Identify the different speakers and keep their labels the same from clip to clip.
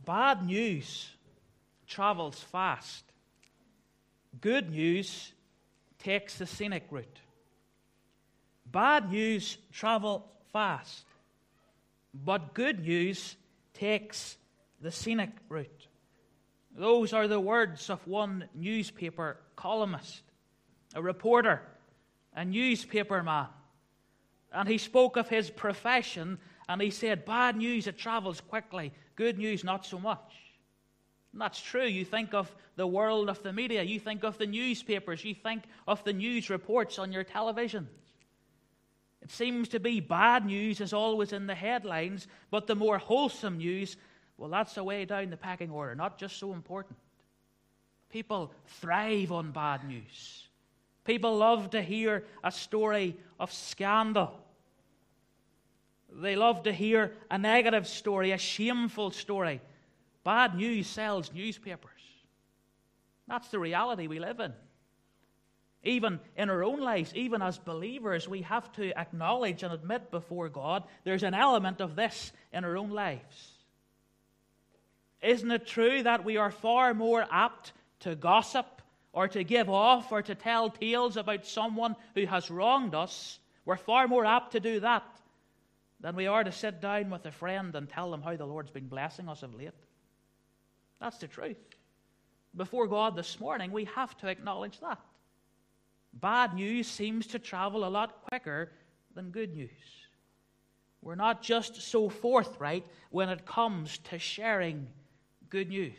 Speaker 1: Bad news travels fast. Good news takes the scenic route. Bad news travels fast, but good news takes the scenic route. Those are the words of one newspaper columnist, a reporter, a newspaper man. And he spoke of his profession, and he said, bad news, it travels quickly. Good news, not so much. And that's true. You think of the world of the media. You think of the newspapers. You think of the news reports on your televisions. It seems to be bad news is always in the headlines, but the more wholesome news, well, that's a way down the pecking order, not just so important. People thrive on bad news. People love to hear a story of scandal. They love to hear a negative story, a shameful story. Bad news sells newspapers. That's the reality we live in. Even in our own lives, even as believers, we have to acknowledge and admit before God there's an element of this in our own lives. Isn't it true that we are far more apt to gossip or to give off or to tell tales about someone who has wronged us? We're far more apt to do that than we are to sit down with a friend and tell them how the Lord's been blessing us of late. That's the truth. Before God this morning, we have to acknowledge that. Bad news seems to travel a lot quicker than good news. We're not just so forthright when it comes to sharing good news.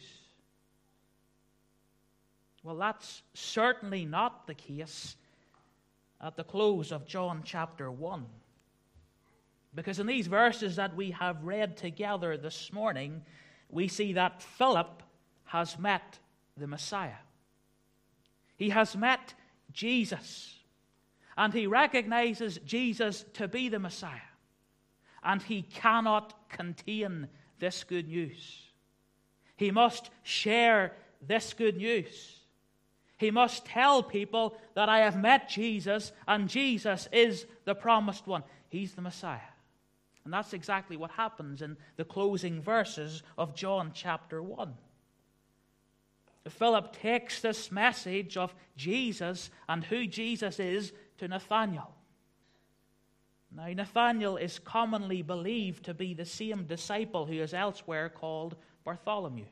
Speaker 1: Well, that's certainly not the case at the close of John chapter 1. Because in these verses that we have read together this morning, we see that Philip has met the Messiah. He has met Jesus, and he recognizes Jesus to be the Messiah, and he cannot contain this good news. He must share this good news. He must tell people that I have met Jesus, and Jesus is the promised one. He's the Messiah. And that's exactly what happens in the closing verses of John chapter 1. Philip takes this message of Jesus and who Jesus is to Nathanael. Now, Nathanael is commonly believed to be the same disciple who is elsewhere called Bartholomew.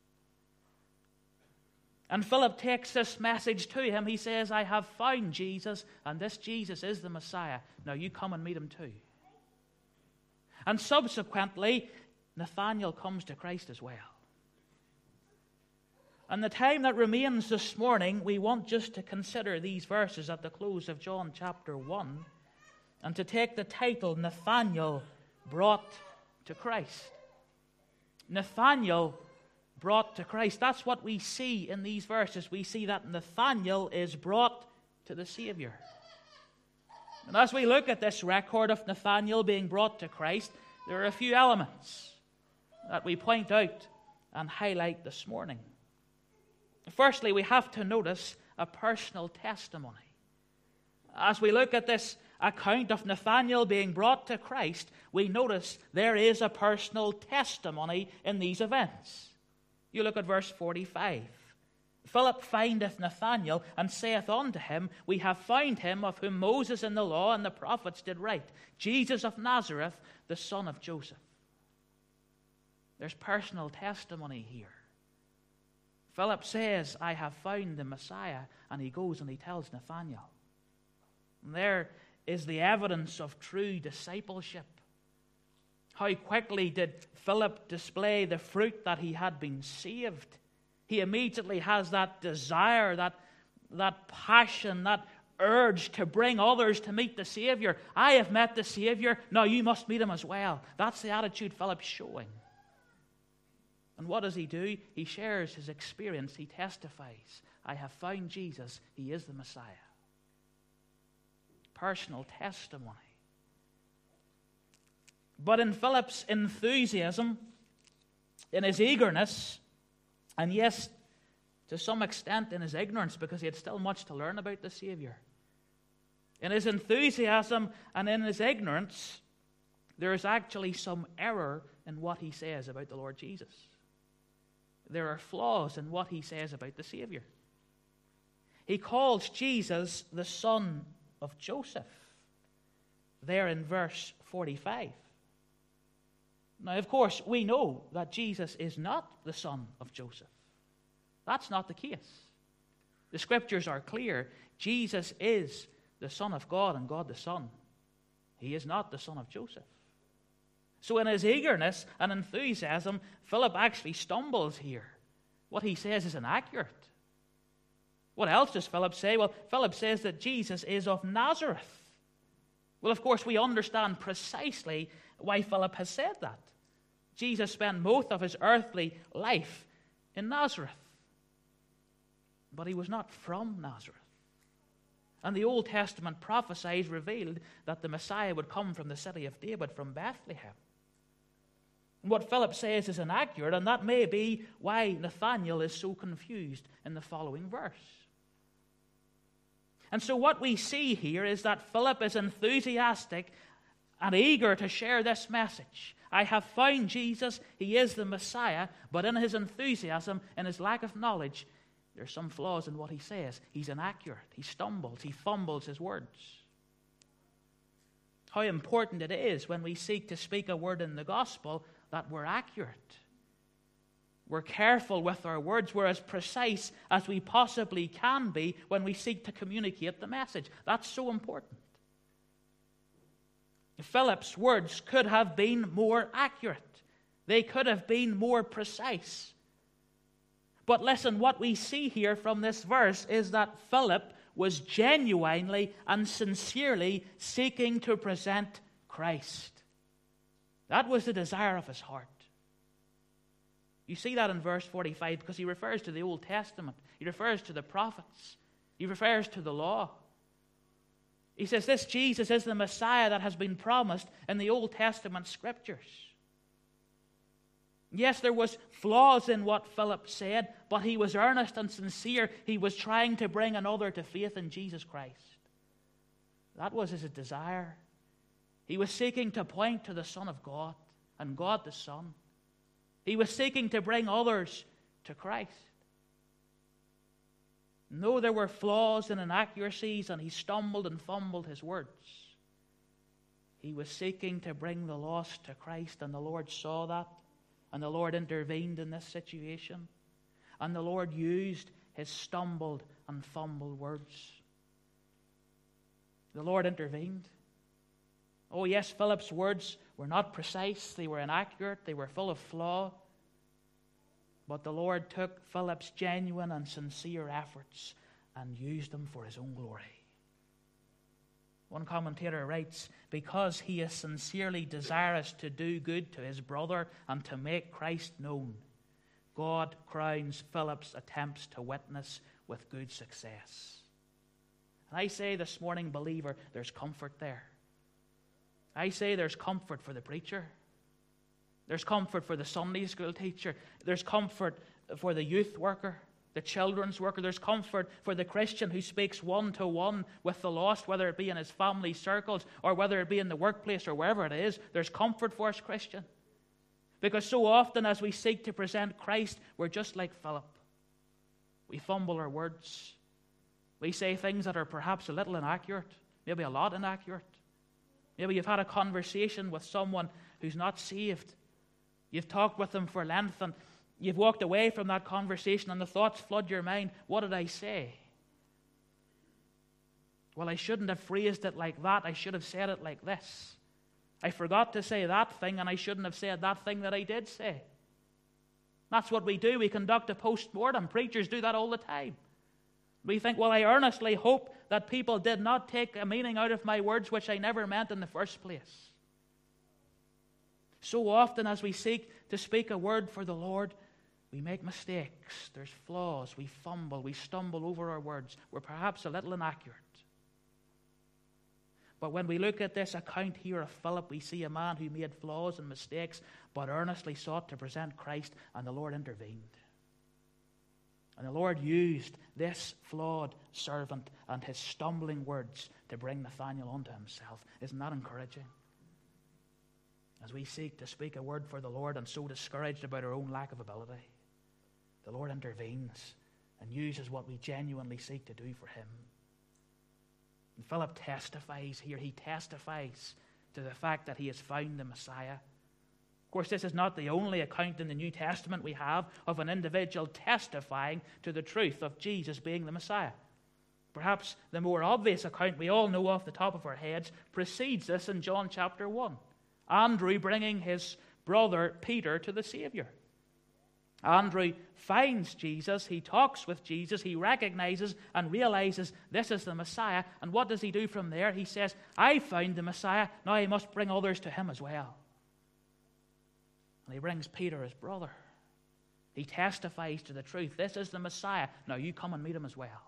Speaker 1: And Philip takes this message to him. He says, I have found Jesus, and this Jesus is the Messiah. Now you come and meet him too. And subsequently, Nathanael comes to Christ as well. And the time that remains this morning, we want just to consider these verses at the close of John chapter 1 and to take the title, Nathanael Brought to Christ. Nathanael brought to Christ. That's what we see in these verses. We see that Nathanael is brought to the Savior. And as we look at this record of Nathanael being brought to Christ, there are a few elements that we point out and highlight this morning. Firstly, we have to notice a personal testimony. As we look at this account of Nathanael being brought to Christ, we notice there is a personal testimony in these events. You look at verse 45. Philip findeth Nathanael, and saith unto him, We have found him of whom Moses in the law and the prophets did write, Jesus of Nazareth, the son of Joseph. There's personal testimony here. Philip says, I have found the Messiah, and he goes and he tells Nathanael. And there is the evidence of true discipleship. How quickly did Philip display the fruit that he had been saved? He immediately has that desire, that passion, that urge to bring others to meet the Savior. I have met the Savior, now you must meet him as well. That's the attitude Philip's showing. And what does he do? He shares his experience. He testifies, I have found Jesus. He is the Messiah. Personal testimony. But in Philip's enthusiasm, in his eagerness, and yes, to some extent in his ignorance, because he had still much to learn about the Savior. In his enthusiasm and in his ignorance, there is actually some error in what he says about the Lord Jesus. there are flaws in what he says about the Savior. He calls Jesus the son of Joseph, there in verse 45. Now, of course, we know that Jesus is not the son of Joseph. That's not the case. The Scriptures are clear. Jesus is the Son of God and God the Son. He is not the son of Joseph. So in his eagerness and enthusiasm, Philip actually stumbles here. What he says is inaccurate. What else does Philip say? Well, Philip says that Jesus is of Nazareth. Well, of course, we understand precisely why Philip has said that. Jesus spent most of his earthly life in Nazareth. But he was not from Nazareth. And the Old Testament prophecies revealed that the Messiah would come from the city of David, from Bethlehem. And what Philip says is inaccurate, and that may be why Nathanael is so confused in the following verse. And so what we see here is that Philip is enthusiastic and eager to share this message. I have found Jesus, he is the Messiah, but in his enthusiasm, in his lack of knowledge, there's some flaws in what he says. He's inaccurate. He stumbles. He fumbles his words. How important it is when we seek to speak a word in the gospel that we're accurate. We're careful with our words. We're as precise as we possibly can be when we seek to communicate the message. That's so important. Philip's words could have been more accurate. They could have been more precise. But listen, what we see here from this verse is that Philip was genuinely and sincerely seeking to present Christ. That was the desire of his heart. You see that in verse 45 because he refers to the Old Testament. He refers to the prophets. He refers to the law. He says this Jesus is the Messiah that has been promised in the Old Testament Scriptures. Yes, there was flaws in what Philip said, but he was earnest and sincere. He was trying to bring another to faith in Jesus Christ. That was his desire. He was seeking to point to the Son of God and God the Son. He was seeking to bring others to Christ. No, there were flaws and inaccuracies, and he stumbled and fumbled his words. He was seeking to bring the lost to Christ, and the Lord saw that. And the Lord intervened in this situation. And the Lord used his stumbled and fumbled words. The Lord intervened. Oh yes, Philip's words were not precise. They were inaccurate. They were full of flaw. But the Lord took Philip's genuine and sincere efforts and used them for his own glory. One commentator writes, because he is sincerely desirous to do good to his brother and to make Christ known, God crowns Philip's attempts to witness with good success. And I say this morning, believer, there's comfort there. I say there's comfort for the preacher. There's comfort for the Sunday school teacher. There's comfort for the youth worker, the children's worker. There's comfort for the Christian who speaks one-to-one with the lost, whether it be in his family circles or whether it be in the workplace or wherever it is. There's comfort for us, Christian. Because so often as we seek to present Christ, we're just like Philip. We fumble our words. We say things that are perhaps a little inaccurate, maybe a lot inaccurate. Maybe you've had a conversation with someone who's not saved. You've talked with them for length and you've walked away from that conversation and the thoughts flood your mind. What did I say? Well, I shouldn't have phrased it like that. I should have said it like this. I forgot to say that thing and I shouldn't have said that thing that I did say. That's what we do. We conduct a post-mortem. Preachers do that all the time. We think, well, I earnestly hope that people did not take a meaning out of my words which I never meant in the first place. So often as we seek to speak a word for the Lord, we make mistakes. There's flaws. We fumble. We stumble over our words. We're perhaps a little inaccurate. But when we look at this account here of Philip, we see a man who made flaws and mistakes, but earnestly sought to present Christ, and the Lord intervened. And the Lord used this flawed servant and his stumbling words to bring Nathanael unto himself. Isn't that encouraging? As we seek to speak a word for the Lord and so discouraged about our own lack of ability. the Lord intervenes and uses what we genuinely seek to do for him. And Philip testifies here. He testifies to the fact that he has found the Messiah. Of course, this is not the only account in the New Testament we have of an individual testifying to the truth of Jesus being the Messiah. Perhaps the more obvious account we all know off the top of our heads precedes this in John chapter 1. Andrew bringing his brother Peter to the Savior. Andrew finds Jesus, he talks with Jesus, he recognizes and realizes this is the Messiah. And what does he do from there? He says, I found the Messiah, now I must bring others to him as well. And he brings Peter, his brother. He testifies to the truth. This is the Messiah. Now you come and meet him as well.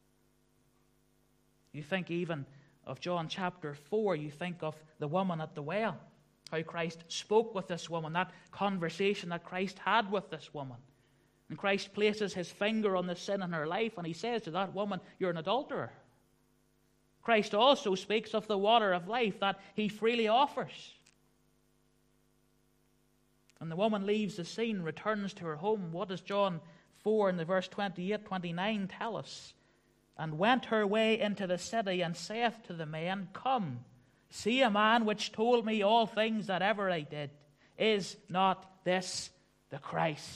Speaker 1: You think even of John chapter 4, you think of the woman at the well, how Christ spoke with this woman, that conversation that Christ had with this woman. And Christ places his finger on the sin in her life, and he says to that woman, you're an adulterer. Christ also speaks of the water of life that he freely offers. And the woman leaves the scene, returns to her home. What does John 4 in the verse 28, 29 tell us? And went her way into the city, and saith to the men, come, see a man which told me all things that ever I did. Is not this the Christ?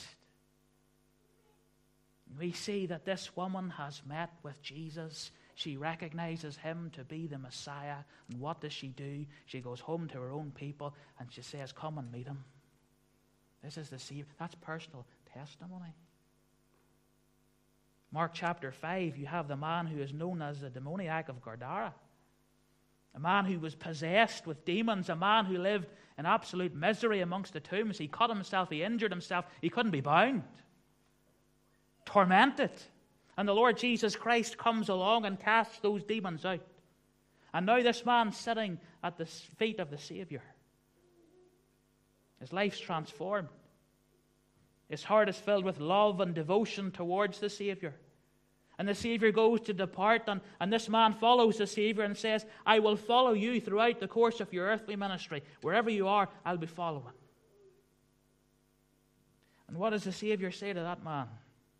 Speaker 1: We see that this woman has met with Jesus. She recognizes him to be the Messiah. And what does she do? She goes home to her own people and she says, come and meet him. This is the Savior. That's personal testimony. Mark chapter 5, you have the man who is known as the demoniac of Gadara. A man who was possessed with demons, a man who lived in absolute misery amongst the tombs. He cut himself, he injured himself, he couldn't be bound. Tormented. And the Lord Jesus Christ comes along and casts those demons out. And now this man sitting at the feet of the Savior. His life's transformed. His heart is filled with love and devotion towards the Savior. And the Savior goes to depart, and this man follows the Savior and says, I will follow you throughout the course of your earthly ministry. Wherever you are, I'll be following. And what does the Savior say to that man?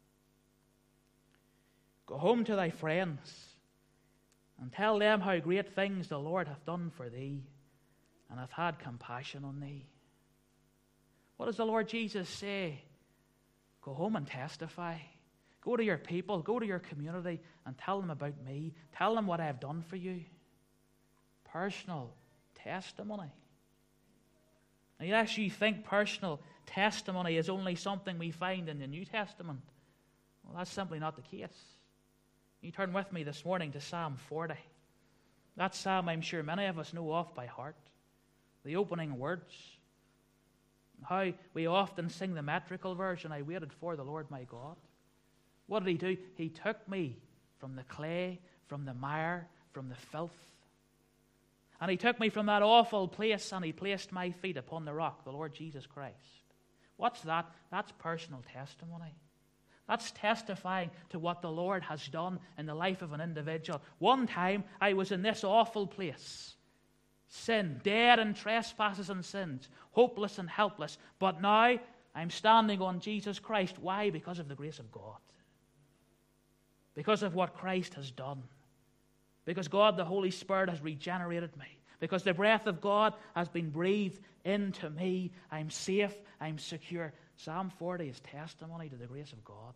Speaker 1: Go home to thy friends and tell them how great things the Lord hath done for thee and hath had compassion on thee. What does the Lord Jesus say? Go home and testify. Go to your people, go to your community and tell them about me. Tell them what I have done for you. Personal testimony. Now, yes, you think personal testimony is only something we find in the New Testament. Well, that's simply not the case. You turn with me this morning to Psalm 40. That psalm I'm sure many of us know off by heart. The opening words. How we often sing the metrical version, I waited for the Lord my God. What did he do? He took me from the clay, from the mire, from the filth. And he took me from that awful place and he placed my feet upon the rock, the Lord Jesus Christ. What's that? That's personal testimony. That's testifying to what the Lord has done in the life of an individual. One time I was in this awful place. Sin, dead in trespasses and sins, hopeless and helpless. But now I'm standing on Jesus Christ. Why? Because of the grace of God. Because of what Christ has done. Because God the Holy Spirit has regenerated me. Because the breath of God has been breathed into me. I'm safe, I'm secure. Psalm 40 is testimony to the grace of God.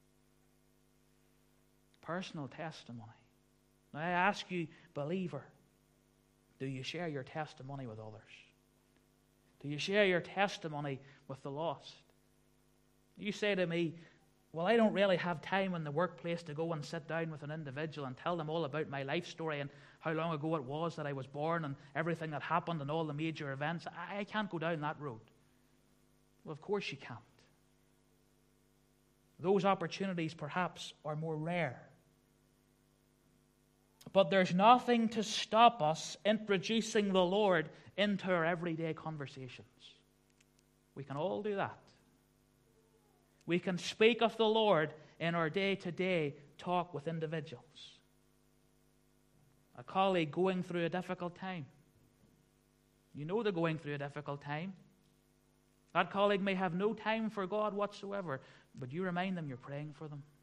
Speaker 1: Personal testimony. Now I ask you, believer, do you share your testimony with others? Do you share your testimony with the lost? You say to me, well, I don't really have time in the workplace to go and sit down with an individual and tell them all about my life story and how long ago it was that I was born and everything that happened and all the major events. I can't go down that road. Well, of course you can't. Those opportunities perhaps are more rare. But there's nothing to stop us introducing the Lord into our everyday conversations. We can all do that. We can speak of the Lord in our day-to-day talk with individuals. A colleague going through a difficult time. You know they're going through a difficult time. That colleague may have no time for God whatsoever, but you remind them you're praying for them.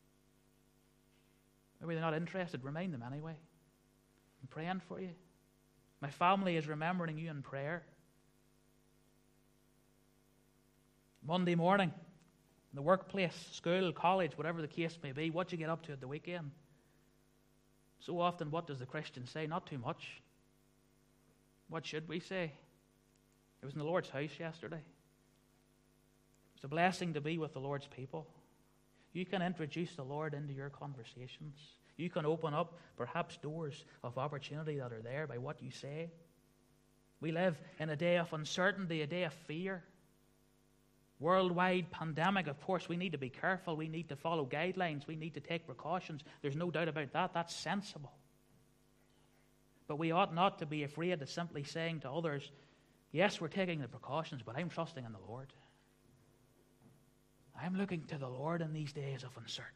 Speaker 1: Maybe they're not interested. Remind them anyway. I'm praying for you. My family is remembering you in prayer. Monday morning, in the workplace, school, college, whatever the case may be, what you get up to at the weekend. So often, what does the Christian say? Not too much. What should we say? I was in the Lord's house yesterday. It's a blessing to be with the Lord's people. You can introduce the Lord into your conversations. You can open up perhaps doors of opportunity that are there by what you say. We live in a day of uncertainty, a day of fear. Worldwide pandemic, of course, we need to be careful. We need to follow guidelines. We need to take precautions. There's no doubt about that. That's sensible. But we ought not to be afraid of simply saying to others, yes, we're taking the precautions, but I'm trusting in the Lord. I'm looking to the Lord in these days of uncertainty.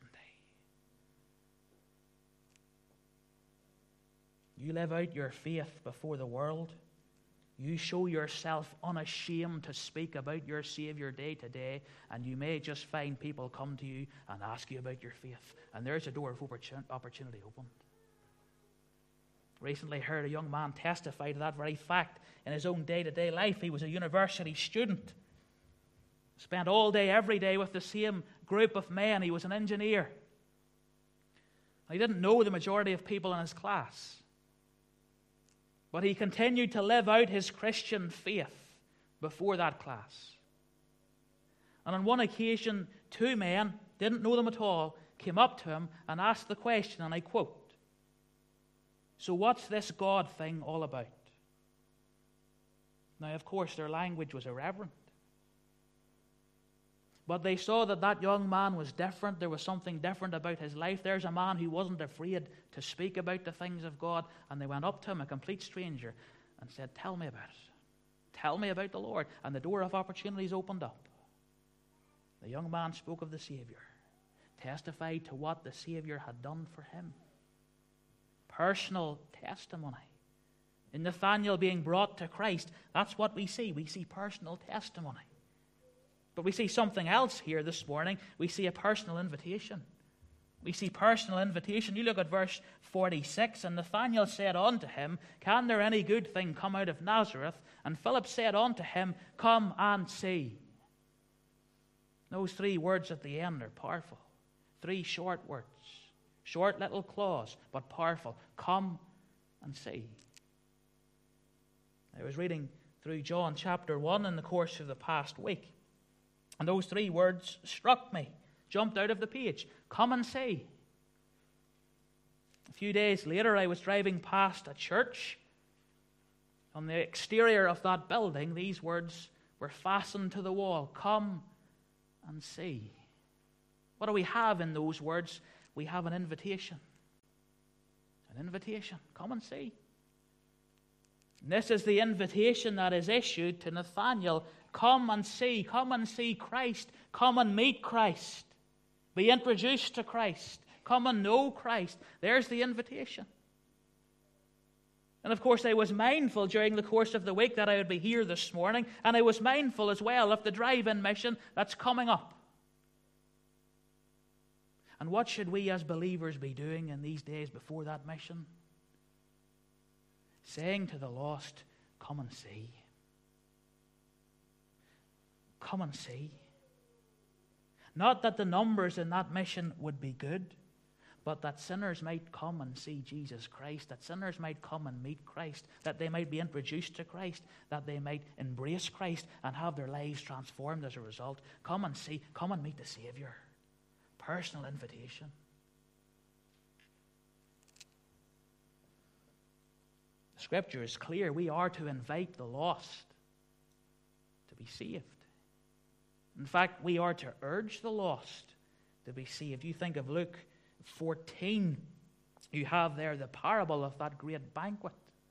Speaker 1: You live out your faith before the world. You show yourself unashamed to speak about your Savior day to day, and you may just find people come to you and ask you about your faith. And there's a door of opportunity opened. Recently heard a young man testify to that very fact in his own day-to-day life. He was a university student. Spent all day, every day with the same group of men. He was an engineer. He didn't know the majority of people in his class. But he continued to live out his Christian faith before that class. And on one occasion, two men, didn't know them at all, came up to him and asked the question, and I quote, "So what's this God thing all about?" Now, of course, their language was irreverent. But they saw that that young man was different. There was something different about his life. There's a man who wasn't afraid to speak about the things of God. And they went up to him, a complete stranger, and said, "Tell me about it. Tell me about the Lord." And the door of opportunities opened up. The young man spoke of the Savior, testified to what the Savior had done for him. Personal testimony. In Nathanael being brought to Christ, that's what we see. We see personal testimony. But we see something else here this morning. We see a personal invitation. We see personal invitation. You look at verse 46, "And Nathanael said unto him, Can there any good thing come out of Nazareth? And Philip said unto him, Come and see." Those three words at the end are powerful. Three short words. Short little clause, but powerful. Come and see. I was reading through John chapter 1 in the course of the past week. And those three words struck me, jumped out of the page. Come and see. A few days later, I was driving past a church. On the exterior of that building, these words were fastened to the wall. Come and see. What do we have in those words? We have an invitation. An invitation. Come and see. And this is the invitation that is issued to Nathanael. Come and see Christ. Come and meet Christ. Be introduced to Christ. Come and know Christ. There's the invitation. And of course, I was mindful during the course of the week that I would be here this morning, and I was mindful as well of the drive-in mission that's coming up. And what should we as believers be doing in these days before that mission? Saying to the lost, come and see. Come and see. Not that the numbers in that mission would be good, but that sinners might come and see Jesus Christ, that sinners might come and meet Christ, that they might be introduced to Christ, that they might embrace Christ and have their lives transformed as a result. Come and see, come and meet the Savior. Personal invitation. The Scripture is clear. We are to invite the lost to be saved. In fact, we are to urge the lost to be saved. You think of Luke 14, you have there the parable of that great banquet.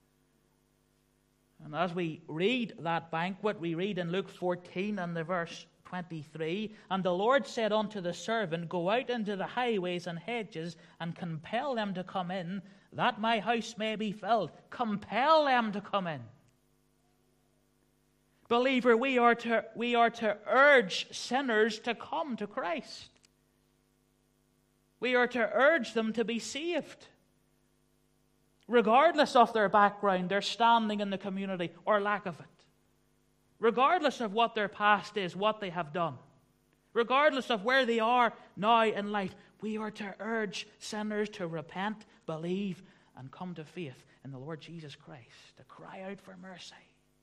Speaker 1: And as we read that banquet, we read in Luke 14 and the verse 23, "And the Lord said unto the servant, Go out into the highways and hedges, and compel them to come in, that my house may be filled." Compel them to come in. Believer, we are to urge sinners to come to Christ. We are to urge them to be saved, regardless of their background, their standing in the community, or lack of it. Regardless of what their past is, what they have done. Regardless of where they are now in life, we are to urge sinners to repent, believe, and come to faith in the Lord Jesus Christ, to cry out for mercy.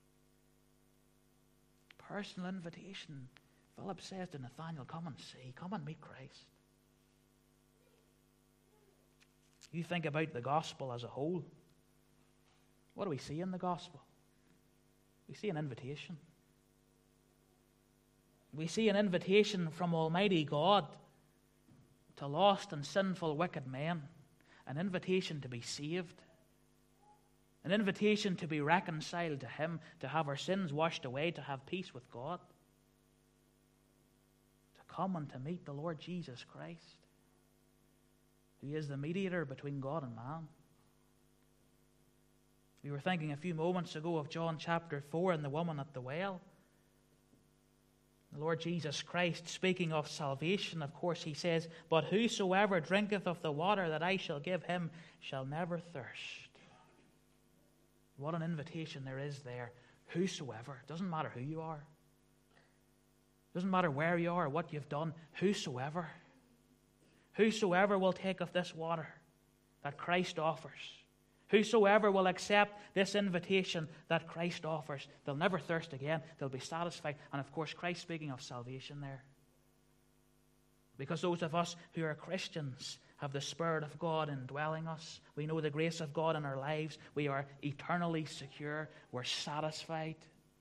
Speaker 1: Personal invitation. Philip says to Nathanael, come and see, come and meet Christ. You think about the gospel as a whole. What do we see in the gospel? We see an invitation. We see an invitation from Almighty God to lost and sinful wicked men. An invitation to be saved. An invitation to be reconciled to Him, to have our sins washed away, to have peace with God. To come and to meet the Lord Jesus Christ, who is the mediator between God and man. We were thinking a few moments ago of John chapter 4 and the woman at the well. The Lord Jesus Christ, speaking of salvation, of course, He says, but whosoever drinketh of the water that I shall give him shall never thirst. What an invitation there is there. Whosoever. It doesn't matter who you are. It doesn't matter where you are or what you've done. Whosoever. Whosoever will take of this water that Christ offers. Whosoever will accept this invitation that Christ offers, they'll never thirst again. They'll be satisfied. And of course, Christ speaking of salvation there. Because those of us who are Christians have the Spirit of God indwelling us. We know the grace of God in our lives. We are eternally secure. We're satisfied.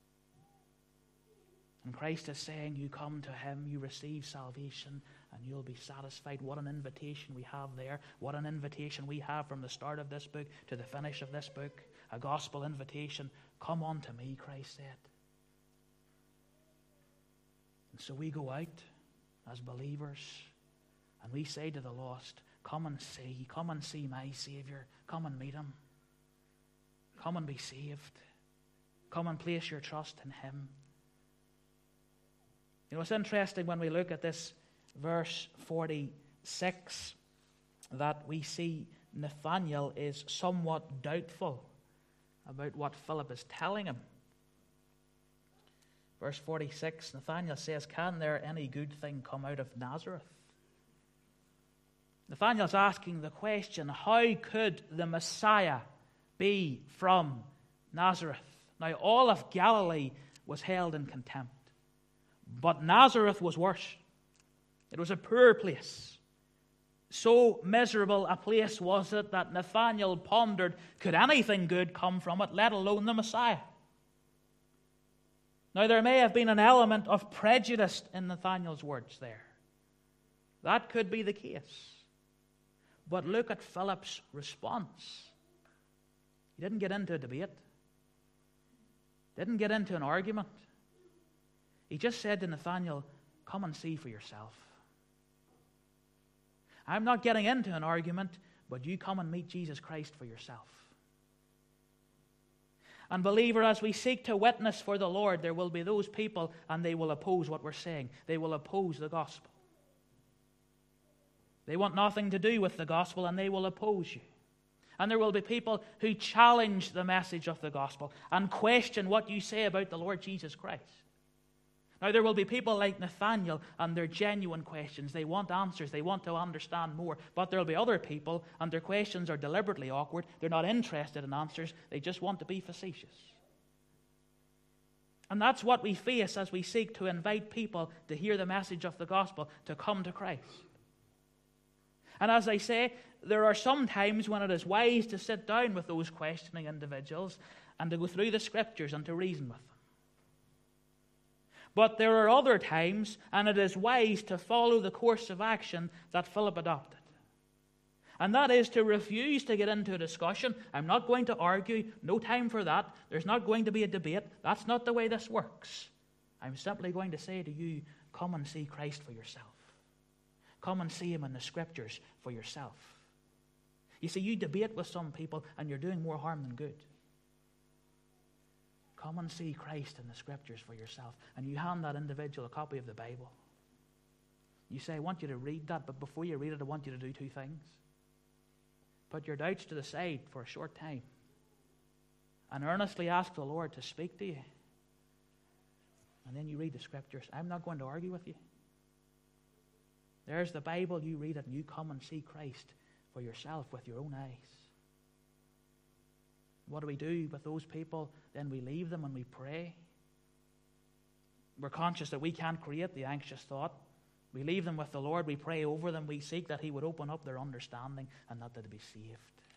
Speaker 1: And Christ is saying, you come to Him, you receive salvation, and you'll be satisfied. What an invitation we have there. What an invitation we have from the start of this book to the finish of this book. A gospel invitation. Come unto me, Christ said. And so we go out as believers, and we say to the lost, come and see my Savior. Come and meet Him. Come and be saved. Come and place your trust in Him. You know, it's interesting when we look at this verse 46 that we see Nathanael is somewhat doubtful about what Philip is telling him. Verse 46, Nathanael says, can there any good thing come out of Nazareth? Nathanael's asking the question, how could the Messiah be from Nazareth? Now, all of Galilee was held in contempt. But Nazareth was worse. It was a poor place. So miserable a place was it that Nathanael pondered, could anything good come from it, let alone the Messiah? Now, there may have been an element of prejudice in Nathanael's words there. That could be the case. But look at Philip's response. He didn't get into a debate. Didn't get into an argument. He just said to Nathanael, come and see for yourself. I'm not getting into an argument, but you come and meet Jesus Christ for yourself. And believer, as we seek to witness for the Lord, there will be those people, and they will oppose what we're saying. They will oppose the gospel. They want nothing to do with the gospel, and they will oppose you. And there will be people who challenge the message of the gospel and question what you say about the Lord Jesus Christ. Now, there will be people like Nathanael, and their genuine questions. They want answers. They want to understand more. But there will be other people, and their questions are deliberately awkward. They're not interested in answers. They just want to be facetious. And that's what we face as we seek to invite people to hear the message of the gospel, to come to Christ. And as I say, there are some times when it is wise to sit down with those questioning individuals and to go through the Scriptures and to reason with them. But there are other times, and it is wise to follow the course of action that Philip adopted. And that is to refuse to get into a discussion. I'm not going to argue. No time for that. There's not going to be a debate. That's not the way this works. I'm simply going to say to you, come and see Christ for yourself. Come and see Him in the Scriptures for yourself. You see, you debate with some people, and you're doing more harm than good. come and see Christ in the Scriptures for yourself. And you hand that individual a copy of the Bible. You say, I want you to read that, but before you read it, I want you to do two things. Put your doubts to the side for a short time and earnestly ask the Lord to speak to you. And then you read the Scriptures. I'm not going to argue with you. There's the Bible. You read it and you come and see Christ for yourself with your own eyes. What do we do with those people? Then we leave them and we pray. We're conscious that we can't create the anxious thought. We leave them with the Lord. We pray over them. We seek that He would open up their understanding and that they'd be saved.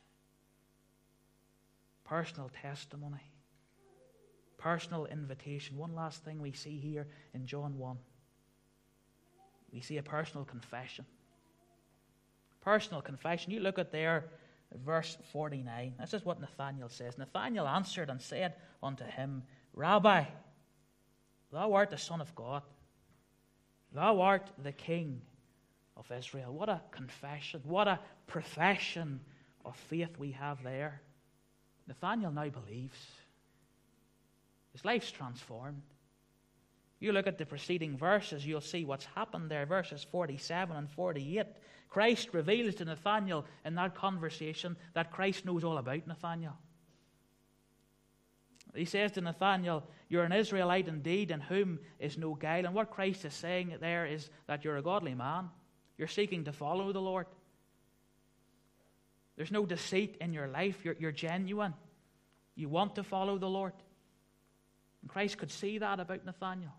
Speaker 1: Personal testimony. Personal invitation. One last thing we see here in John 1. We see a personal confession. Personal confession. You look at there, verse 49. This is what Nathanael says. Nathanael answered and said unto him, Rabbi, thou art the Son of God. Thou art the King of Israel. What a confession. What a profession of faith we have there. Nathanael now believes. His life's transformed. You look at the preceding verses, you'll see what's happened there. Verses 47 and 48. Christ reveals to Nathanael in that conversation that Christ knows all about Nathanael. He says to Nathanael, you're an Israelite indeed, in whom is no guile. And what Christ is saying there is that you're a godly man. You're seeking to follow the Lord. There's no deceit in your life. You're genuine. You want to follow the Lord. And Christ could see that about Nathanael.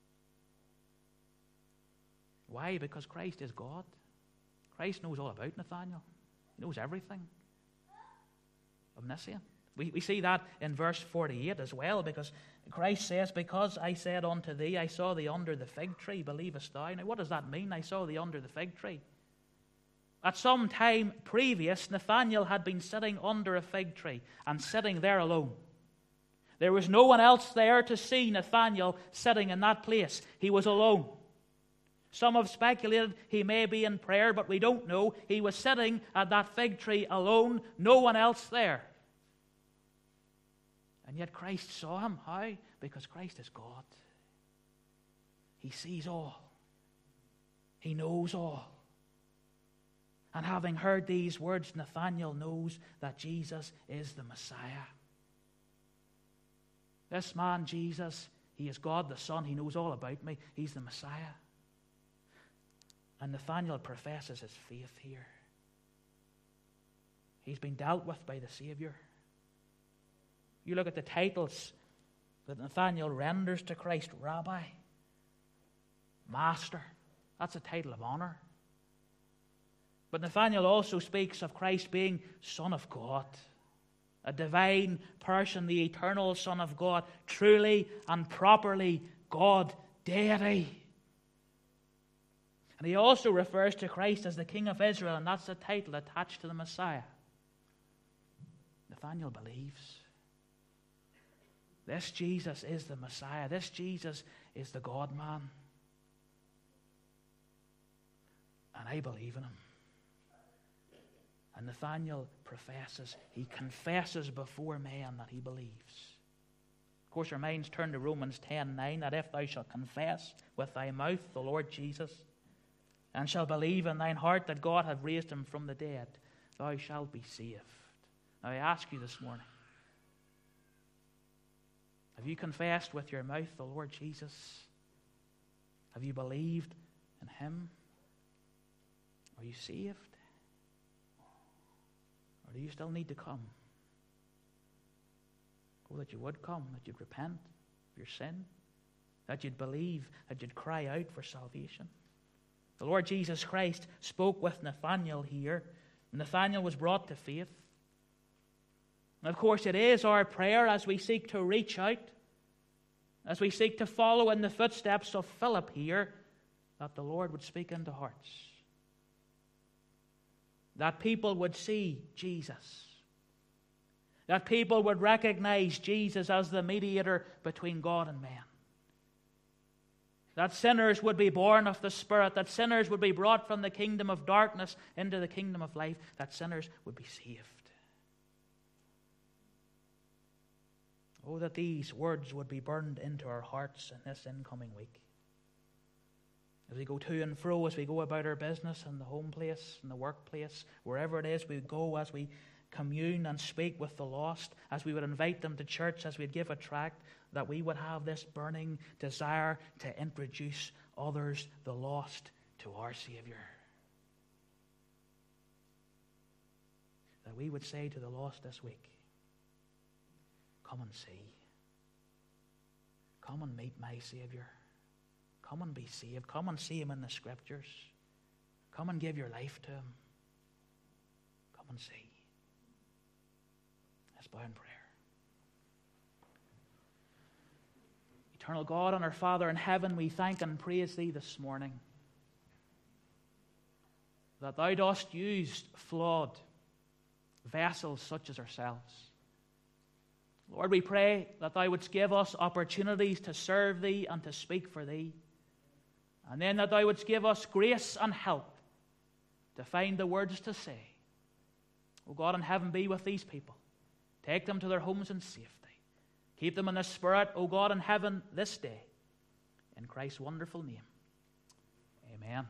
Speaker 1: Why? Because Christ is God. Christ knows all about Nathanael. He knows everything. Omniscient. We see that in verse 48 as well, because Christ says, because I said unto thee, I saw thee under the fig tree, believest thou? Now what does that mean, I saw thee under the fig tree? At some time previous, Nathanael had been sitting under a fig tree and sitting there alone. There was no one else there to see Nathanael sitting in that place. He was alone. Some have speculated he may be in prayer, but we don't know. He was sitting at that fig tree alone, no one else there. And yet Christ saw him. How? Because Christ is God. He sees all. He knows all. And having heard these words, Nathanael knows that Jesus is the Messiah. This man, Jesus, he is God the Son. He knows all about me. He's the Messiah. And Nathanael professes his faith here. He's been dealt with by the Savior. You look at the titles that Nathanael renders to Christ. Rabbi, Master. That's a title of honor. But Nathanael also speaks of Christ being Son of God. A divine person, the eternal Son of God. Truly and properly God deity. And he also refers to Christ as the King of Israel, and that's the title attached to the Messiah. Nathanael believes. This Jesus is the Messiah. This Jesus is the God-man. And I believe in him. And Nathanael professes, he confesses before men that he believes. Of course, our minds turn to Romans 10:9, that if thou shalt confess with thy mouth the Lord Jesus, and shall believe in thine heart that God hath raised him from the dead, thou shalt be saved. Now I ask you this morning, have you confessed with your mouth the Lord Jesus? Have you believed in him? Are you saved? Or do you still need to come? Oh, that you would come, that you'd repent of your sin, that you'd believe, that you'd cry out for salvation. The Lord Jesus Christ spoke with Nathanael here. Nathanael was brought to faith. And of course, it is our prayer as we seek to reach out, as we seek to follow in the footsteps of Philip here, that the Lord would speak into hearts. That people would see Jesus. That people would recognize Jesus as the mediator between God and man. That sinners would be born of the Spirit. That sinners would be brought from the kingdom of darkness into the kingdom of life. That sinners would be saved. Oh, that these words would be burned into our hearts in this incoming week. As we go to and fro, as we go about our business in the home place, in the workplace, wherever it is we go, as we commune and speak with the lost, as we would invite them to church, as we'd give a tract, that we would have this burning desire to introduce others, the lost, to our Savior. That we would say to the lost this week, come and see. Come and meet my Savior. Come and be saved. Come and see Him in the Scriptures. Come and give your life to Him. Come and see. Let's bow in prayer. Eternal God and our Father in heaven, we thank and praise Thee this morning that Thou dost use flawed vessels such as ourselves. Lord, we pray that Thou wouldst give us opportunities to serve Thee and to speak for Thee. And then that Thou wouldst give us grace and help to find the words to say. O God in heaven, be with these people. Take them to their homes in safety. Keep them in the Spirit, O God in heaven, this day. In Christ's wonderful name. Amen.